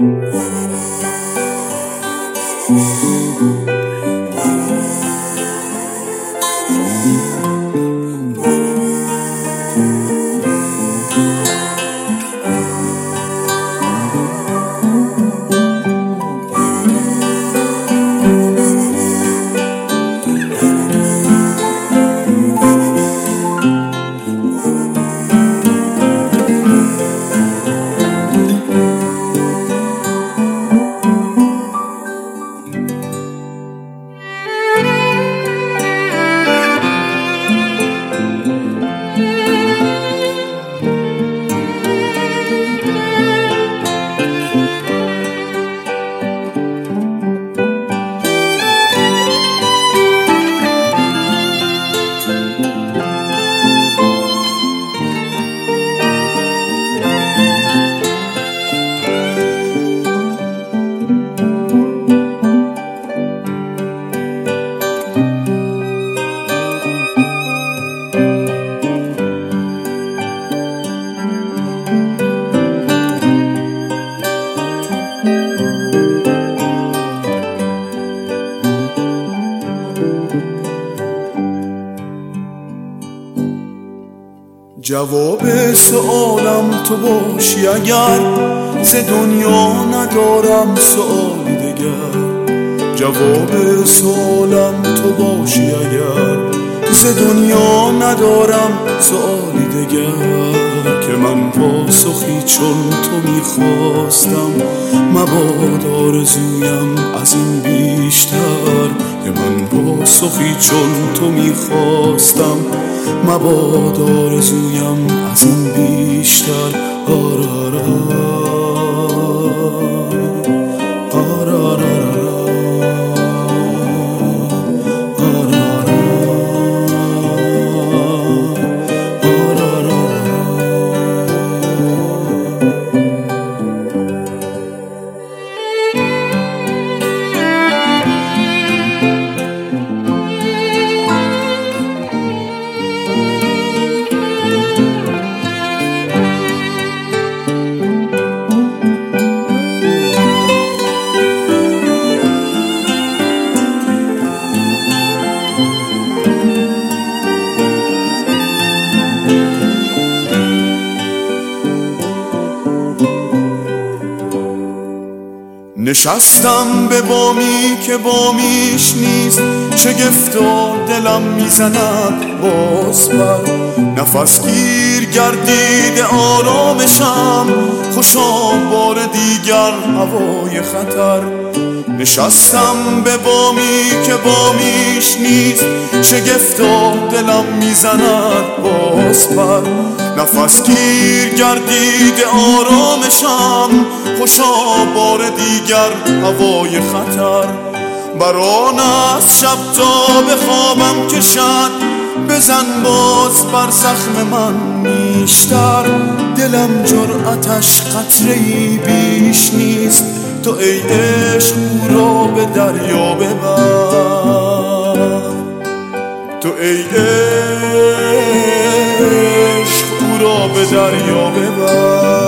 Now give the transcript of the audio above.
جواب سوالم تو باشی اگر ز دنیا ندارم سؤالی دگر. جواب سوالم تو باشی اگر ز دنیا ندارم سؤالی دگر. که من پاسخی چون تو میخواستم مبادا آرزویم از این بیشتر. که من پاسخی چون تو میخواستم مبادا آرزویم از این بیشتر. نشستم به بامی که بامیش نیست، شگفتا دلم میزند باز بر. نفس گیر گردید آرامشم، خوشا بار دیگر هوای خطر. نشستم به بامی که بامیش نیست، شگفتا دلم میزند باز بر. نفس گیر گردید آرامشم، خوشا بار دیگر هوای خطر. بران از شب تا به خوابم کشد، بزن باز بر زخم من نیشتر. دلم جرأتش قطره‌ای بیش نیست، تو ای عشق او را به دریا ببر. تو ای عشق او را به دریا ببر.